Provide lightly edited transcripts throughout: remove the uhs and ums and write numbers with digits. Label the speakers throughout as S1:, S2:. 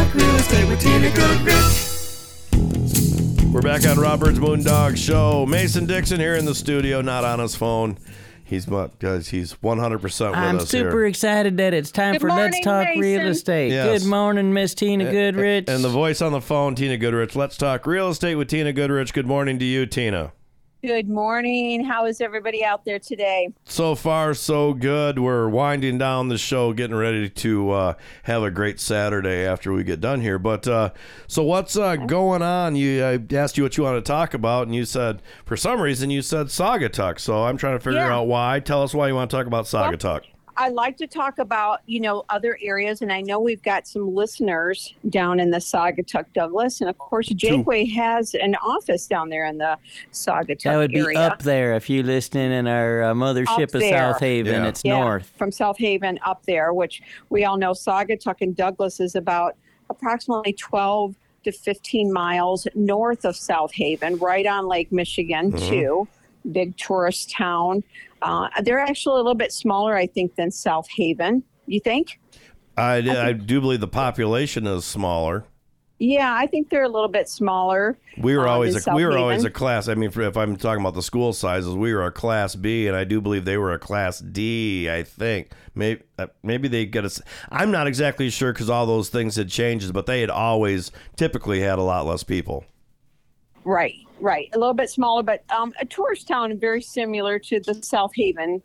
S1: Talk Real Estate with Tina Goodrich.
S2: We're back on Robert's Moondog Show. Mason Dixon here in the studio, not on his phone. He's 100% with
S3: I'm
S2: us
S3: super
S2: here.
S3: excited that it's time
S4: Good
S3: for
S4: morning,
S3: Let's Talk
S4: Mason.
S3: Real Estate.
S2: Yes.
S3: Good morning, Miss Tina Goodrich.
S2: And the voice on the phone, Tina Goodrich. Let's talk real estate with Tina Goodrich. Good morning to you, Tina.
S4: Good morning. How is everybody out there today?
S2: So far, so good. We're winding down the show, getting ready to have a great Saturday after we get done here. But so what's going on? I asked you what you want to talk about, and you said, for some reason, you said Saugatuck. So I'm trying to figure out why. Tell us why you want to talk about Saugatuck.
S4: I like to talk about, other areas, and I know we've got some listeners down in the Saugatuck, Douglas, and of course, Jakeway has an office down there in the Saugatuck area.
S3: That would be up there if you listening in our mothership of South Haven. It's north.
S4: From South Haven up there, which we all know Saugatuck and Douglas is about approximately 12 to 15 miles north of South Haven, right on Lake Michigan, too. Big tourist town. They're actually a little bit smaller, I think, than South Haven. You think?
S2: I do believe the population is smaller.
S4: Yeah, I think they're a little bit smaller.
S2: We were always
S4: Haven.
S2: a class. I mean, if I'm talking about the school sizes, we were a class B, and I do believe they were a class D. I think maybe they get us. I'm not exactly sure because all those things had changed, but they had always typically had a lot less people.
S4: Right. A little bit smaller, but a tourist town very similar to the South Haven.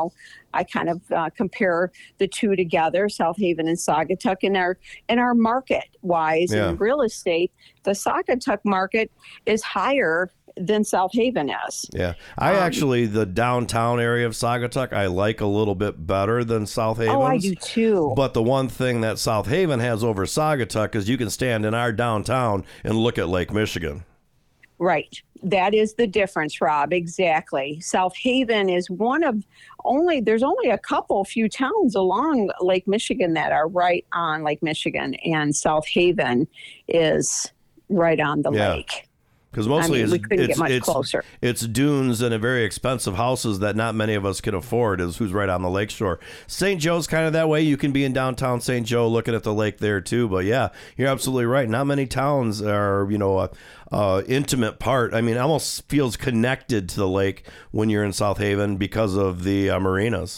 S4: I kind of compare the two together, South Haven and Saugatuck, in our market wise in real estate. The Saugatuck market is higher than South Haven is.
S2: Yeah, I actually the downtown area of Saugatuck I like a little bit better than South Haven.
S4: Oh, I do too.
S2: But the one thing that South Haven has over Saugatuck is you can stand in our downtown and look at Lake Michigan.
S4: Right. That is the difference, Rob. Exactly. South Haven is there's only a few towns along Lake Michigan that are right on Lake Michigan, and South Haven is right on the lake.
S2: Because mostly
S4: we couldn't get much closer.
S2: It's dunes and a very expensive houses that not many of us can afford who's right on the lake shore. St. Joe's kind of that way. You can be in downtown St. Joe looking at the lake there too. But yeah, you're absolutely right. Not many towns are, intimate part. I mean, it almost feels connected to the lake when you're in South Haven because of the marinas.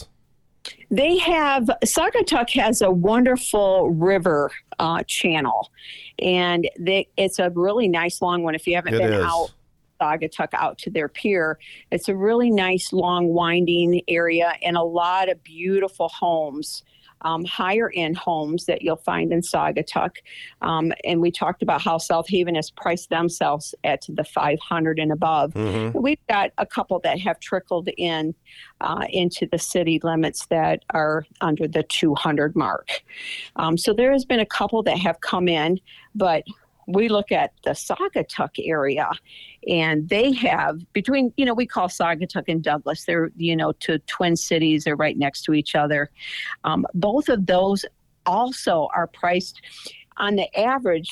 S4: Saugatuck has a wonderful river channel, and it's a really nice long one. If you haven't been out Saugatuck out to their pier, it's a really nice long winding area and a lot of beautiful homes. Higher end homes that you'll find in Saugatuck. And we talked about how South Haven has priced themselves at the 500 and above. Mm-hmm. We've got a couple that have trickled in into the city limits that are under the 200 mark. So there has been a couple that have come in, but we look at the Saugatuck area, and they have between, we call Saugatuck and Douglas, they're, to twin cities, they're right next to each other. Both of those also are priced on the average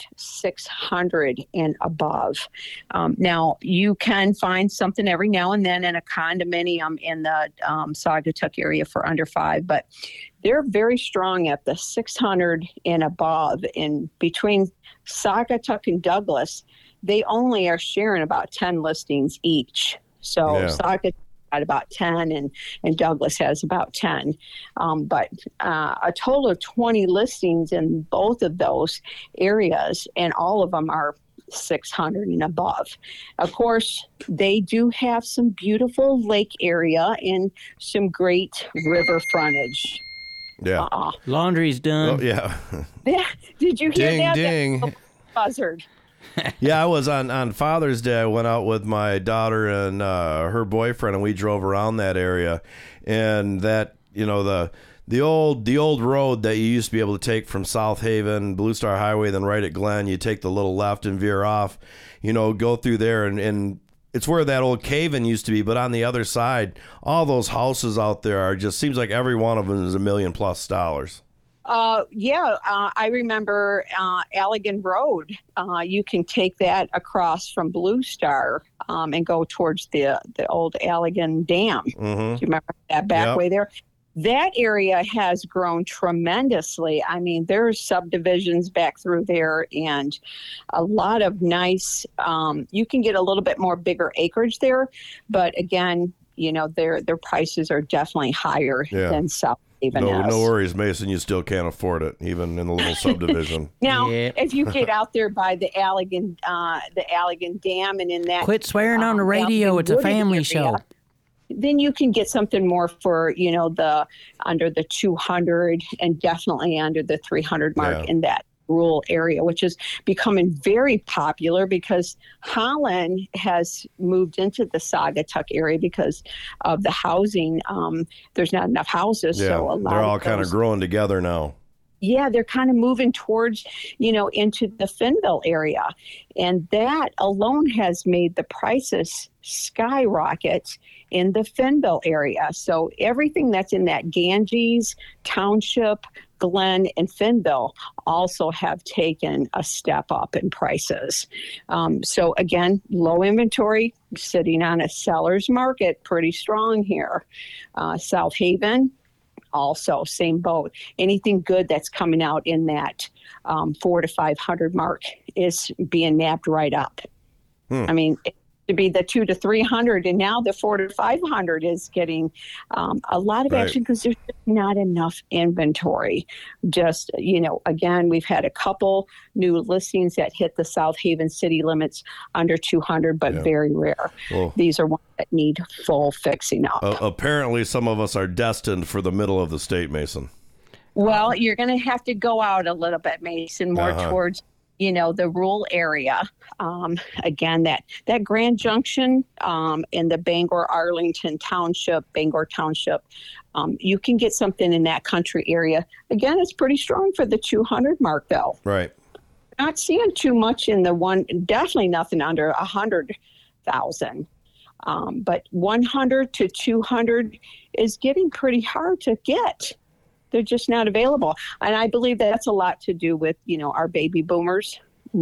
S4: 600 and above. Now, you can find something every now and then in a condominium in the Saugatuck area for under $5, but they're very strong at the 600 and above. In between Saugatuck and Douglas, they only are sharing about 10 listings each. So Saugatuck got about 10 and Douglas has about 10. But a total of 20 listings in both of those areas, and all of them are 600 and above. Of course, they do have some beautiful lake area and some great river frontage.
S2: Yeah.
S3: Laundry's done.
S2: Oh, yeah.
S4: Did you hear that?
S2: Ding.
S4: That buzzard.
S2: Yeah, I was on Father's Day. I went out with my daughter and her boyfriend, and we drove around that area. And that, the old road that you used to be able to take from South Haven, Blue Star Highway, then right at Glen, you take the little left and veer off, go through there, and it's where that old cave-in used to be. But on the other side, all those houses out there seems like every one of them is $1 million+.
S4: I remember Allegan Road. You can take that across from Blue Star and go towards the old Allegan Dam. Mm-hmm. Do you remember that back way there? that area has grown tremendously. I mean, there's subdivisions back through there and a lot of nice, you can get a little bit more bigger acreage there. But again, their prices are definitely higher than South Haven is.
S2: No worries, Mason. You still can't afford it, even in the little subdivision.
S4: Now, if you get out there by the Allegan Dam and in that...
S3: Quit swearing on the radio. It's a family show.
S4: Then you can get something more for, the under the 200 and definitely under the 300 mark in that rural area, which is becoming very popular because Holland has moved into the Saugatuck area because of the housing. There's not enough houses.
S2: Yeah,
S4: so
S2: they're all kind of growing together now.
S4: Yeah, they're kind of moving towards, into the Fennville area. And that alone has made the prices skyrocket in the Fennville area. So everything that's in that Ganges, Township, Glen, and Fennville also have taken a step up in prices. So again, low inventory, sitting on a seller's market, pretty strong here. South Haven, also same boat. Anything good that's coming out in that 400 to 500 mark is being nabbed right up. I mean, to be the 200 to 300, and now the 400 to 500 is getting a lot of action because there's not enough inventory. Just, again, we've had a couple new listings that hit the South Haven city limits under 200, but very rare. Well, these are ones that need full fixing up.
S2: Apparently, some of us are destined for the middle of the state, Mason.
S4: Well, you're going to have to go out a little bit, Mason, more towards the rural area. Again, that Grand Junction in the Bangor-Arlington Township, you can get something in that country area. Again, it's pretty strong for the 200 mark, though.
S2: Right.
S4: Not seeing too much in the one, definitely nothing under 100,000. But 100 to 200 is getting pretty hard to get. They're just not available. And I believe that's a lot to do with, our baby boomers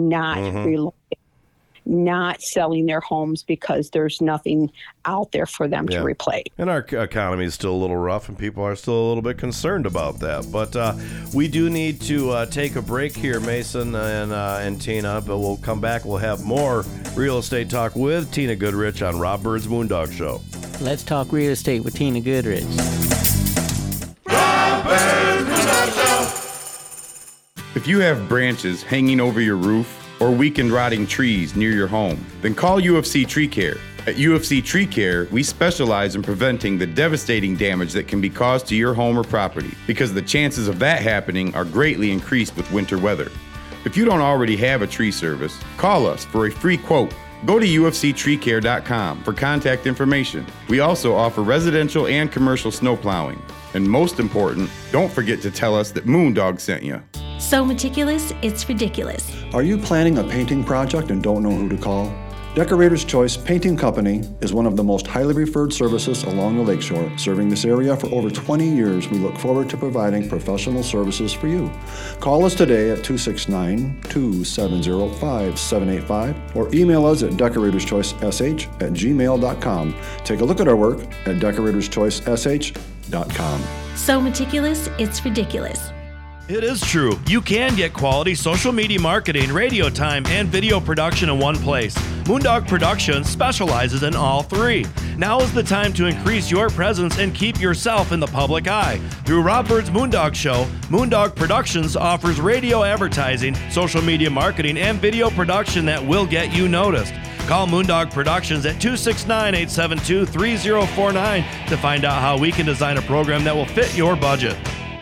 S4: not selling their homes because there's nothing out there for them to replace.
S2: And our economy is still a little rough, and people are still a little bit concerned about that. But we do need to take a break here, Mason and Tina, but we'll come back. We'll have more real estate talk with Tina Goodrich on Rob Byrd's Moondog Show.
S3: Let's talk real estate with Tina Goodrich.
S5: If you have branches hanging over your roof or weakened rotting trees near your home, then call UFC Tree Care. At UFC Tree Care, we specialize in preventing the devastating damage that can be caused to your home or property, because the chances of that happening are greatly increased with winter weather. If you don't already have a tree service, call us for a free quote. Go to ufctreecare.com for contact information. We also offer residential and commercial snow plowing. And most important, don't forget to tell us that Moondog sent you.
S6: So meticulous, it's ridiculous.
S7: Are you planning a painting project and don't know who to call? Decorator's Choice Painting Company is one of the most highly referred services along the lakeshore. Serving this area for over 20 years, we look forward to providing professional services for you. Call us today at 269-270-5785 or email us at decoratorschoicesh@gmail.com. Take a look at our work at decoratorschoicesh.com.
S6: So meticulous, it's ridiculous.
S8: It is true. You can get quality social media marketing, radio time, and video production in one place. Moondog Productions specializes in all three. Now is the time to increase your presence and keep yourself in the public eye. Through Rob Byrd's Moondog Show, Moondog Productions offers radio advertising, social media marketing, and video production that will get you noticed. Call Moondog Productions at 269-872-3049 to find out how we can design a program that will fit your budget.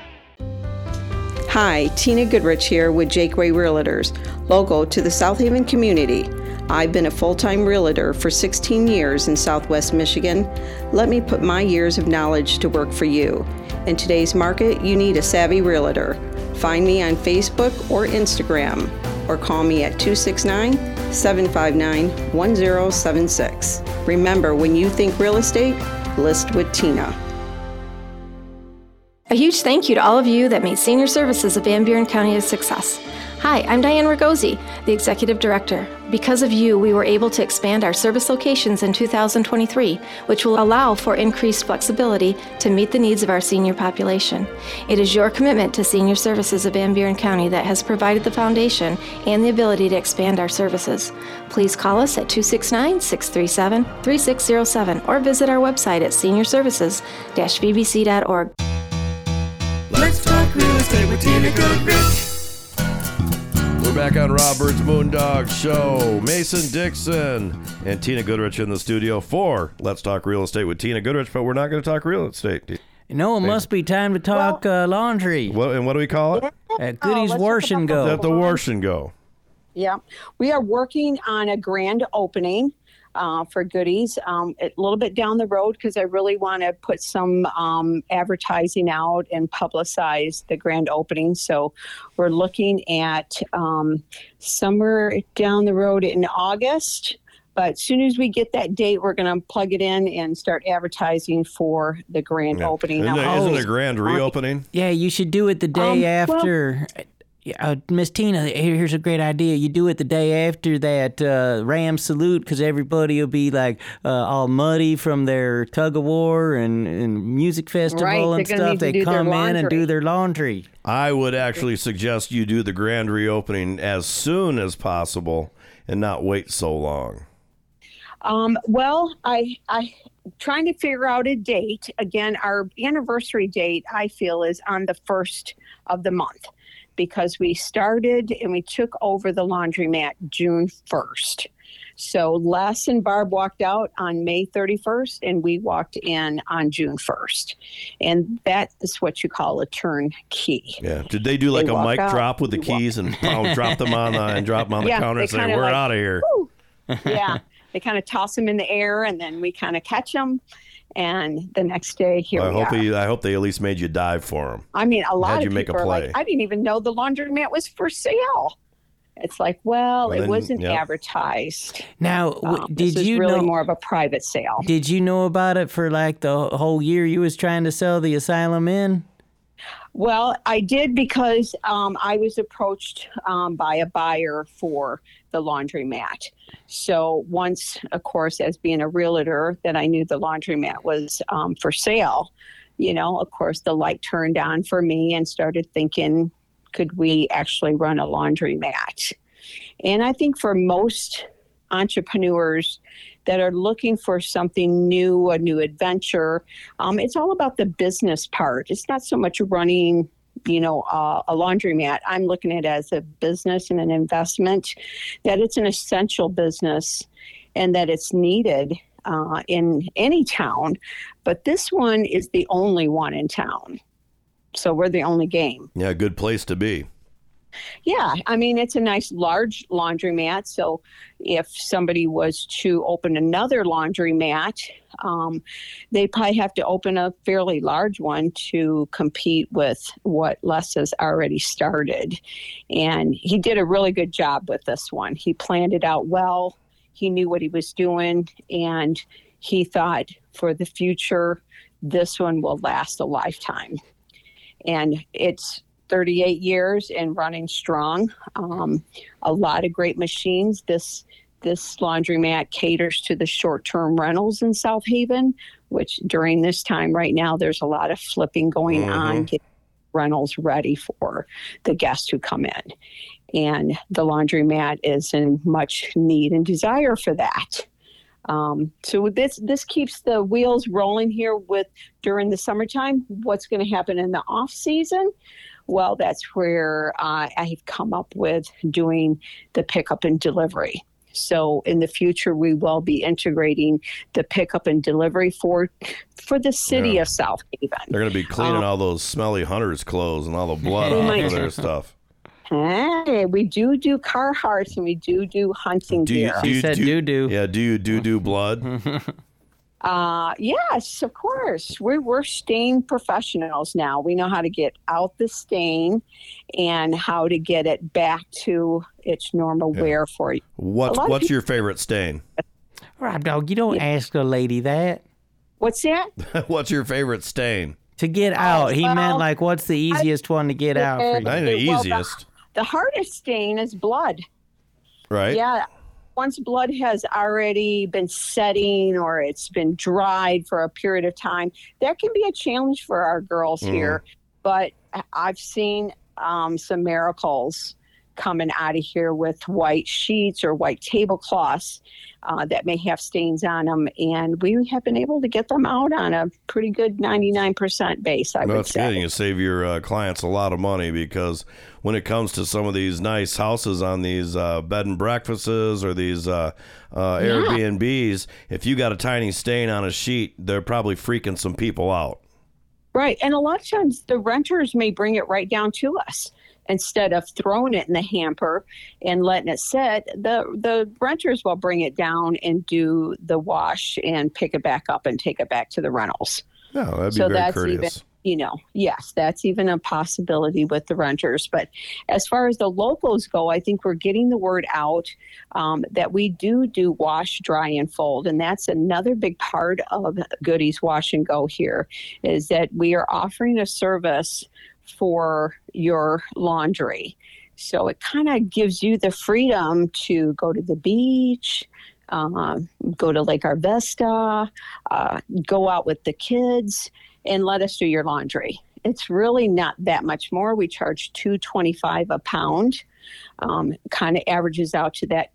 S9: Hi, Tina Goodrich here with Jakeway Realtors, local to the South Haven community. I've been a full-time realtor for 16 years in Southwest Michigan. Let me put my years of knowledge to work for you. In today's market, you need a savvy realtor. Find me on Facebook or Instagram, or call me at 269-759-1076. Remember, when you think real estate, list with Tina.
S10: A huge thank you to all of you that made Senior Services of Van Buren County a success. Hi, I'm Diane Ragosi, the Executive Director. Because of you, we were able to expand our service locations in 2023, which will allow for increased flexibility to meet the needs of our senior population. It is your commitment to Senior Services of Van Buren County that has provided the foundation and the ability to expand our services. Please call us at 269-637-3607 or visit our website at seniorservices-vbc.org.
S1: Let's talk real estate with Tina Goodrich.
S2: We're back on Robert's Moondog Show. Mason Dixon and Tina Goodrich in the studio for Let's Talk Real Estate with Tina Goodrich, but we're not going to talk real estate.
S3: No, it must be time to talk laundry.
S2: What do we call it?
S3: Goodies Wash and Go.
S2: At the Wash and Go.
S4: Yeah. We are working on a grand opening for Goodies a little bit down the road, because I really want to put some advertising out and publicize the grand opening. So we're looking at somewhere down the road in August. But as soon as we get that date, we're going to plug it in and start advertising for the grand opening.
S2: Isn't it a grand reopening?
S3: Yeah, you should do it the day after. Miss Tina, here's a great idea. You do it the day after that Ram salute, because everybody will be like all muddy from their tug of war and music festival and stuff. They come in and do their laundry.
S2: I would actually suggest you do the grand reopening as soon as possible and not wait so long.
S4: Well, I trying to figure out a date. Again, our anniversary date, I feel, is on the 1st of the month, because we started and we took over the laundromat June 1st. So Les and Barb walked out on May 31st, and we walked in on June 1st. And that is what you call a turnkey.
S2: Yeah. Did they do like a mic drop with the keys and drop them on the counter and say, we're out of here?
S4: Yeah. They kind of toss them in the air, and then we kind of catch them. And the next day, we are.
S2: I hope they at least made you dive for them.
S4: I mean, a lot of people are like, I didn't even know the laundromat was for sale. It's like, it wasn't advertised.
S3: Now,
S4: did you really more of a private sale?
S3: Did you know about it for like the whole year you was trying to sell the asylum in?
S4: Well, I did, because I was approached by a buyer for the laundromat. So once, of course, as being a realtor, that I knew the laundromat was for sale, of course, the light turned on for me and started thinking, could we actually run a laundromat? And I think for most entrepreneurs that are looking for something new, a new adventure, it's all about the business part. It's not so much running, a laundromat. I'm looking at it as a business and an investment, that it's an essential business and that it's needed in any town. But this one is the only one in town. So we're the only game.
S2: Yeah, good place to be.
S4: Yeah, I mean, it's a nice large laundromat. So if somebody was to open another laundromat, they probably have to open a fairly large one to compete with what Les has already started. And he did a really good job with this one. He planned it out well. He knew what he was doing. And he thought, for the future, this one will last a lifetime. And it's 38 years and running strong. A lot of great machines. This laundromat caters to the short-term rentals in South Haven, which during this time right now, there's a lot of flipping going on, getting rentals ready for the guests who come in. And the laundromat is in much need and desire for that. So this keeps the wheels rolling here during the summertime. What's going to happen in the off season? Well, that's where I've come up with doing the pickup and delivery. So in the future, we will be integrating the pickup and delivery for the city of South Haven.
S2: They're going to be cleaning all those smelly hunters' clothes and all the blood off of their stuff.
S4: Hey, we do Carhartts and we do hunting gear.
S3: You said do.
S2: Yeah, do you do blood?
S4: Yes, of course. We're stain professionals now. We know how to get out the stain and how to get it back to its normal wear for you.
S2: What's your favorite stain?
S3: Rob Dog, you don't ask a lady that.
S4: What's that?
S2: What's your favorite stain?
S3: To get out. He meant like, what's the easiest one to get out for you?
S2: Not the easiest.
S4: The hardest stain is blood.
S2: Right.
S4: Yeah. Once blood has already been setting or it's been dried for a period of time, that can be a challenge for our girls here. But I've seen some miracles coming out of here with white sheets or white tablecloths that may have stains on them. And we have been able to get them out on a pretty good 99% base, I would say.
S2: That's good. You save your clients a lot of money, because when it comes to some of these nice houses on these bed and breakfasts or these Airbnbs, if you got a tiny stain on a sheet, they're probably freaking some people out.
S4: Right. And a lot of times the renters may bring it right down to us. Instead of throwing it in the hamper and letting it sit, the renters will bring it down and do the wash and pick it back up and take it back to the rentals.
S2: No, that'd be very courteous.
S4: Even, yes, that's even a possibility with the renters. But as far as the locals go, I think we're getting the word out that we do wash, dry, and fold. And that's another big part of Goody's Wash and Go here, is that we are offering a service for your laundry. So it kind of gives you the freedom to go to the beach, go to Lake Arvesta, go out with the kids and let us do your laundry. It's really not that much more. We charge $2.25 a pound. Kind of averages out to that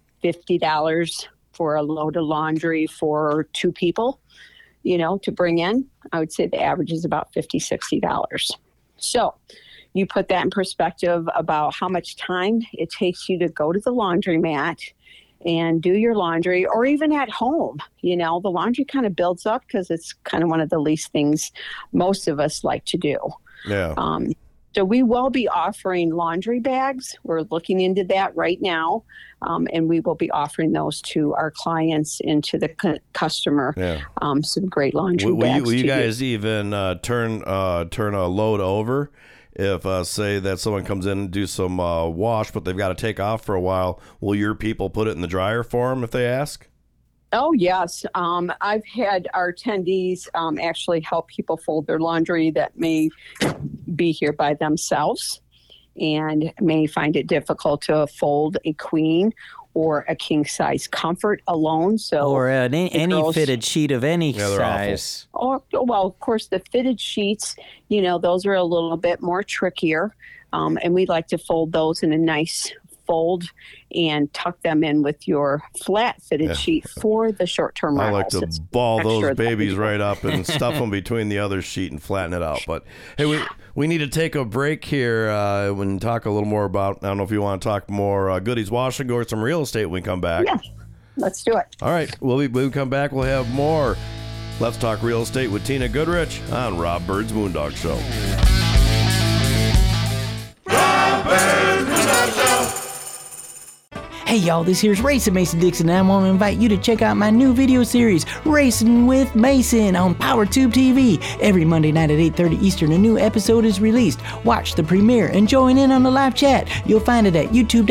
S4: $50 for a load of laundry for two people, to bring in. I would say the average is about $50, $60. So you put that in perspective about how much time it takes you to go to the laundromat and do your laundry, or even at home. The laundry kind of builds up because it's kind of one of the least things most of us like to do.
S2: Yeah.
S4: So we will be offering laundry bags. We're looking into that right now. And we will be offering those to our clients and to the customer. Yeah. Some great laundry bags.
S2: Will you guys even turn a load over if, say, that someone comes in and do some wash, but they've got to take off for a while? Will your people put it in the dryer for them if they ask?
S4: Oh, yes. I've had our attendees actually help people fold their laundry that may be here by themselves and may find it difficult to fold a queen or a king size comfort alone. Or
S3: any fitted sheet of any size.
S4: Well, of course, the fitted sheets, those are a little bit more trickier. And we like to fold those in a nice fold and tuck them in with your flat fitted sheet for the short-term rentals.
S2: I like to ball those babies right up and stuff them between the other sheet and flatten it out. But hey, we need to take a break here and talk a little more about, I don't know if you want to talk more Goody's Wash and Go or some real estate when we come back.
S4: Yeah, let's do it.
S2: All right, when we come back, we'll have more Let's Talk Real Estate with Tina Goodrich on Rob Bird's Moondog Show.
S1: Rob Bird's Moondog Show.
S3: Hey y'all, this here's Racing Mason Dixon, and I want to invite you to check out my new video series, Racing with Mason, on PowerTube TV. Every Monday night at 8:30 Eastern, a new episode is released. Watch the premiere and join in on the live chat. You'll find it at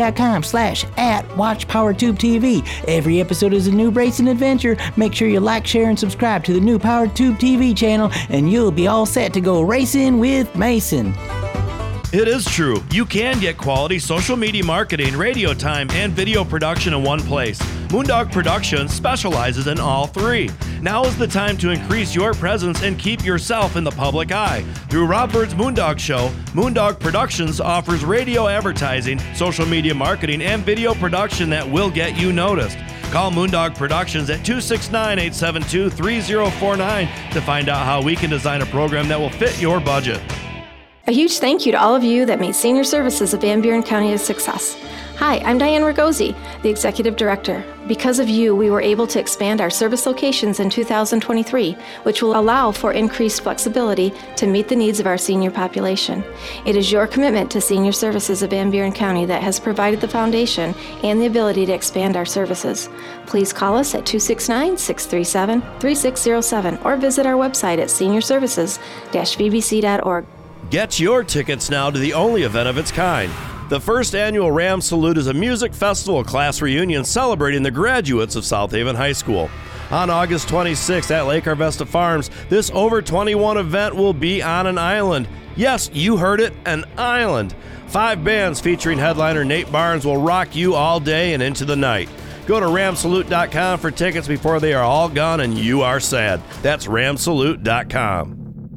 S3: youtube.com/@WatchPowerTubeTV. Every episode is a new racing adventure. Make sure you like, share, and subscribe to the new PowerTube TV channel, and you'll be all set to go racing with Mason.
S8: It is true. You can get quality social media marketing, radio time, and video production in one place. Moondog Productions specializes in all three. Now is the time to increase your presence and keep yourself in the public eye. Through Rob Bird's Moondog Show, Moondog Productions offers radio advertising, social media marketing, and video production that will get you noticed. Call Moondog Productions at 269-872-3049 to find out how we can design a program that will fit your budget.
S10: A huge thank you to all of you that made senior services of Van Buren County a success. Hi, I'm Diane Ragosi, the Executive Director. Because of you, we were able to expand our service locations in 2023, which will allow for increased flexibility to meet the needs of our senior population. It is your commitment to senior services of Van Buren County that has provided the foundation and the ability to expand our services. Please call us at 269-637-3607 or visit our website at seniorservices-vbc.org.
S8: Get your tickets now to the only event of its kind. The first annual Ram Salute is a music festival class reunion celebrating the graduates of South Haven High School.
S2: On August 26th at Lake Arvesta Farms, this Over 21 event will be on an island. Yes, you heard it, an island. 5 bands featuring headliner Nate Barnes will rock you all day and into the night. Go to ramsalute.com for tickets before they are all gone and you are sad. That's ramsalute.com.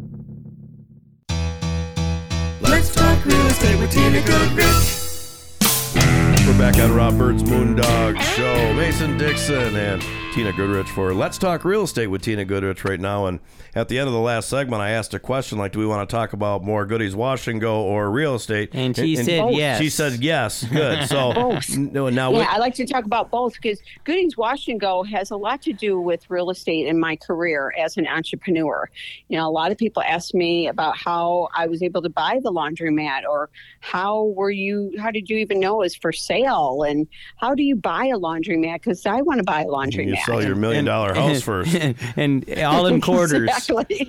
S1: Let's talk real estate with Tina Goodrich.
S2: We're back on Rob Bird's Moondog Show. Mason Dixon and Tina Goodrich for Let's Talk Real Estate with Tina Goodrich right now. And at the end of the last segment, I asked a question like, do we want to talk about more Goodies Wash and Go or real estate?
S3: And she said yes.
S2: She said yes. Good. So
S4: both.
S2: Now
S4: I like to talk about both because Goodies Wash and Go has a lot to do with real estate in my career as an entrepreneur. You know, a lot of people ask me about how I was able to buy the laundromat, or how did you even know it was for sale, and how do you buy a laundromat? Because I want to buy a laundromat.
S2: You sell your $1 million house first.
S3: And all in quarters.
S4: Exactly.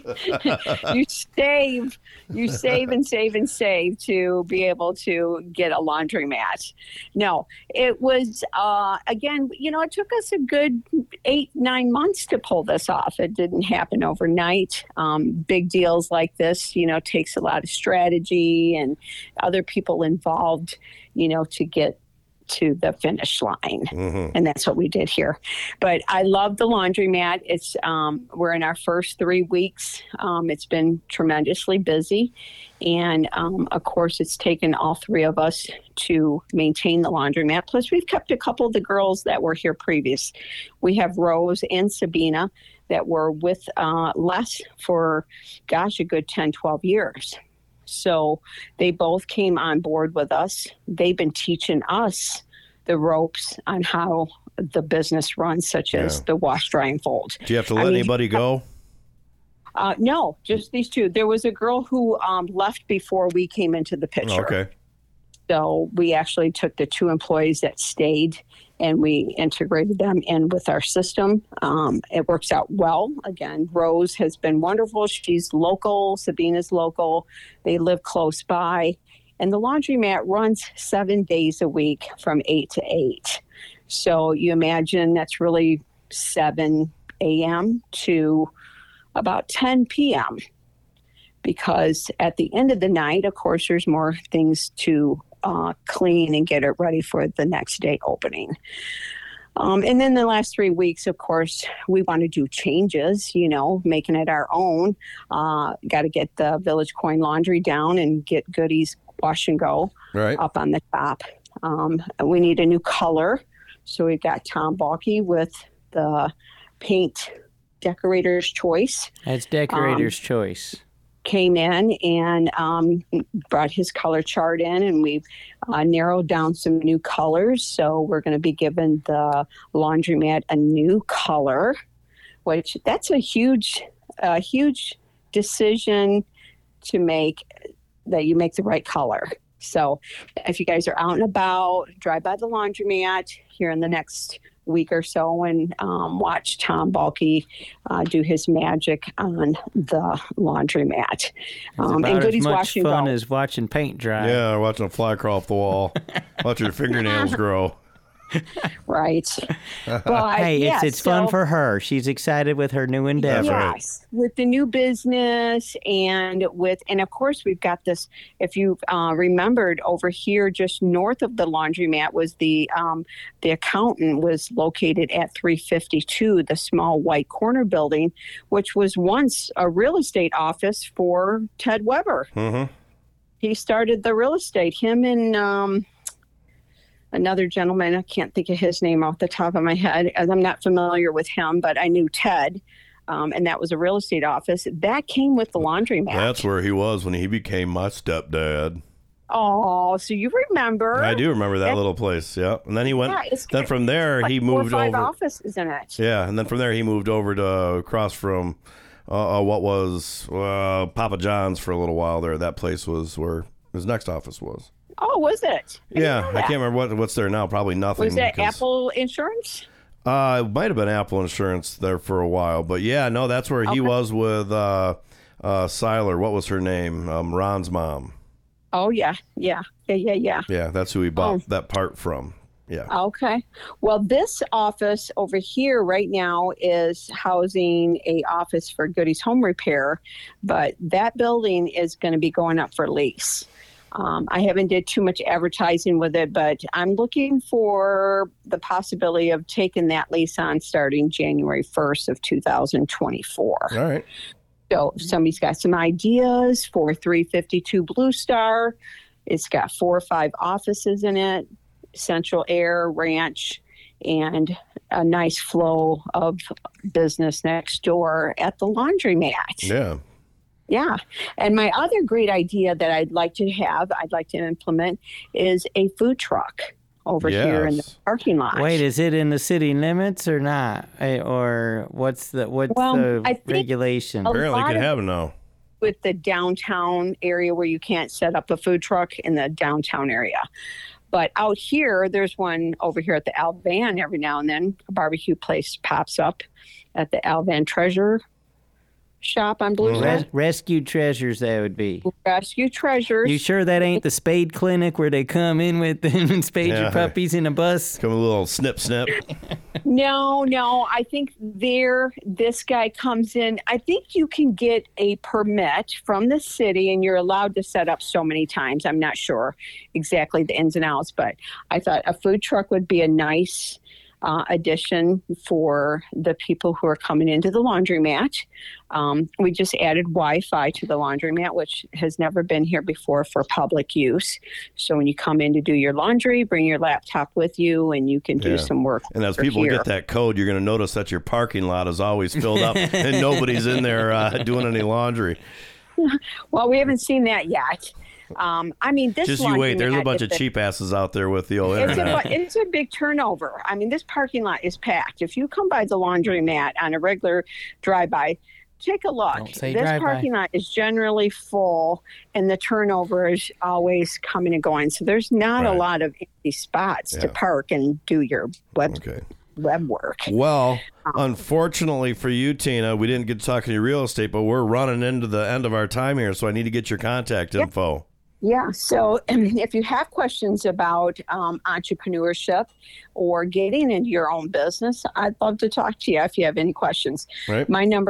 S4: You save and save and save to be able to get a laundromat. No, it was, again, it took us a good 8-9 months to pull this off. It didn't happen overnight. Big deals like this, takes a lot of strategy and other people involved, to get to the finish line. Mm-hmm. And that's what we did here. But I love the laundromat. It's we're in our first 3 weeks. It's been tremendously busy. And of course, it's taken all 3 of us to maintain the laundromat. Plus, we've kept a couple of the girls that were here previous. We have Rose and Sabina that were with Les for, a good 10, 12 years. So they both came on board with us. They've been teaching us the ropes on how the business runs, such as the wash, dry, and fold.
S2: Do you have to let anybody go?
S4: No, just these 2. There was a girl who left before we came into the picture.
S2: Okay.
S4: So we actually took the 2 employees that stayed and we integrated them in with our system. It works out well. Again, Rose has been wonderful. She's local. Sabina's local. They live close by. And the laundromat runs 7 days a week from 8 to 8. So you imagine that's really 7 a.m. to about 10 p.m. Because at the end of the night, of course, there's more things to clean and get it ready for the next day opening. And then the last 3 weeks, of course, we want to do changes, making it our own. Got to get the Village Coin Laundry down and get Goodies Wash and Go up on the top. We need a new color. So we've got Tom Balky with the paint Decorator's Choice.
S3: That's Decorator's Choice.
S4: Came in and brought his color chart in, and we've narrowed down some new colors. So we're going to be giving the laundromat a new color, which that's a huge decision to make, that you make the right color. So if you guys are out and about, drive by the laundromat here in the next week or so and watch Tom Balky do his magic on the laundromat.
S3: And Goodies Wash and Go. Fun as watching paint dry.
S2: Yeah, watching a fly crawl off the wall. Watch your fingernails grow.
S4: Right.
S3: Well, it's fun for her. She's excited with her new endeavor.
S4: Yes, with the new business and of course we've got this. If you remembered, over here just north of the laundromat was the accountant was located at 352, the small white corner building, which was once a real estate office for Ted Weber. Mm-hmm. He started the real estate. Him and another gentleman, I can't think of his name off the top of my head, as I'm not familiar with him, but I knew Ted, and that was a real estate office. That came with the laundromat.
S2: That's where he was when he became my stepdad.
S4: Oh, so you remember?
S2: I do remember that little place, yeah. And then he went, then from there he moved
S4: 4 or 5
S2: over.
S4: offices in it.
S2: Yeah, and then from there he moved over to across from what was Papa John's for a little while there. That place was where his next office was.
S4: Oh, was it?
S2: I can't remember what's there now. Probably nothing.
S4: Was that Apple Insurance?
S2: It might have been Apple Insurance there for a while. But yeah, no, that's where he was with Siler. What was her name? Ron's mom.
S4: Oh, yeah. Yeah, that's
S2: who he bought that part from. Yeah.
S4: Okay. Well, this office over here right now is housing a office for Goody's Home Repair, but that building is going to be going up for lease. I haven't did too much advertising with it, but I'm looking for the possibility of taking that lease on starting January 1st of 2024.
S2: All right.
S4: So if somebody's got some ideas for 352 Blue Star, it's got 4 or 5 offices in it, central air, ranch, and a nice flow of business next door at the laundromat.
S2: Yeah.
S4: Yeah. And my other great idea that I'd like to implement is a food truck over here in the parking lot.
S3: Wait, is it in the city limits or not? Or what's the regulation?
S2: Apparently you can have it now.
S4: With the downtown area where you can't set up a food truck in the downtown area. But out here, there's one over here at the Alvan every now and then. A barbecue place pops up at the Alvan Treasure Shop on Blue Star.
S3: Rescue Treasures, that would be.
S4: Rescue Treasures.
S3: You sure that ain't the spade clinic where they come in with them and spade your puppies in a bus?
S2: Come a little snip.
S4: No. I think this guy comes in. I think you can get a permit from the city and you're allowed to set up so many times. I'm not sure exactly the ins and outs, but I thought a food truck would be a nice addition for the people who are coming into the laundromat. We just added Wi-Fi to the laundromat, which has never been here before for public use. So when you come in to do your laundry, bring your laptop with you and you can do some work.
S2: And as people get that code, you're going to notice that your parking lot is always filled up and nobody's in there doing any laundry.
S4: Well, we haven't seen that yet. I mean, this
S2: just you wait. There's a bunch of cheap asses out there with the old internet.
S4: It's a big turnover. I mean, this parking lot is packed. If you come by the laundromat on a regular drive-by, take a look. This parking lot is generally full, and the turnover is always coming and going. So there's not a lot of empty spots to park and do your web work.
S2: Well, unfortunately for you, Tina, we didn't get to talk to your real estate, but we're running into the end of our time here, so I need to get your contact info.
S4: Yeah. So if you have questions about entrepreneurship or getting into your own business, I'd love to talk to you if you have any questions.
S2: Right.
S4: My number,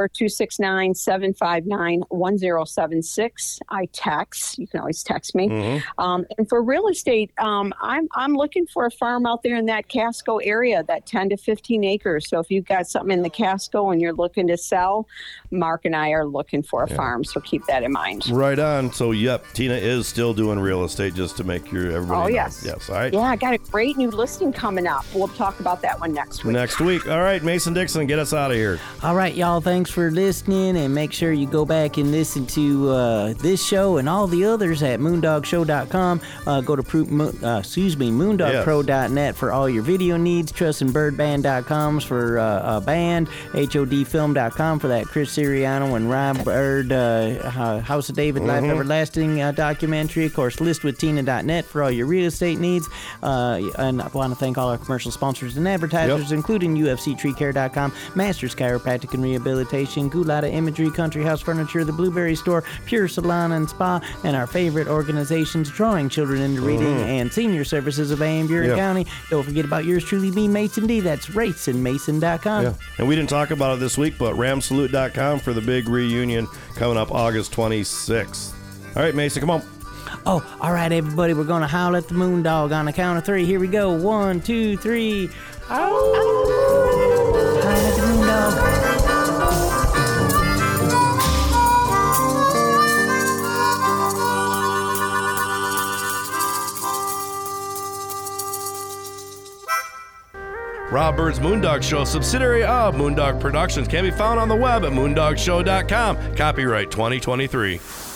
S4: 269-759-1076. I text. You can always text me.
S2: Mm-hmm.
S4: And for real estate, I'm looking for a farm out there in that Casco area, that 10 to 15 acres. So if you've got something in the Casco and you're looking to sell, Mark and I are looking for a farm. So keep that in mind.
S2: Right on. So, Tina is still doing real estate just to make everybody know.
S4: Yes.
S2: Yes. All right.
S4: Yeah, I got a great new listing coming up. We'll talk about that one next week.
S2: All right, Mason Dixon, get us out of here.
S3: All right, y'all, thanks for listening, and make sure you go back and listen to this show and all the others at moondogshow.com. Go to moondogpro.net for all your video needs, trustandbirdband.com for a band, hodfilm.com for that Chris Siriano and Rob Bird House of David Life Everlasting documentary. Of course, listwithtina.net for all your real estate needs. And I want to thank all our commercial sponsors and advertisers, including UFCTreeCare.com, Masters Chiropractic and Rehabilitation, Gulata Imagery, Country House Furniture, The Blueberry Store, Pure Salon and Spa, and our favorite organizations, Drawing Children into Reading and Senior Services of Van Buren County. Don't forget about yours truly, me, Mason D. That's RaceandMason.com.
S2: Yeah. And we didn't talk about it this week, but RamSalute.com for the big reunion coming up August 26th. All right, Mason, come on.
S3: Oh, all right, everybody. We're going to howl at the Moondog on the count of 3. Here we go. 1, 2, 3. Howl at the Moondog.
S2: Rob Bird's Moondog Show, subsidiary of Moondog Productions, can be found on the web at moondogshow.com. Copyright 2023.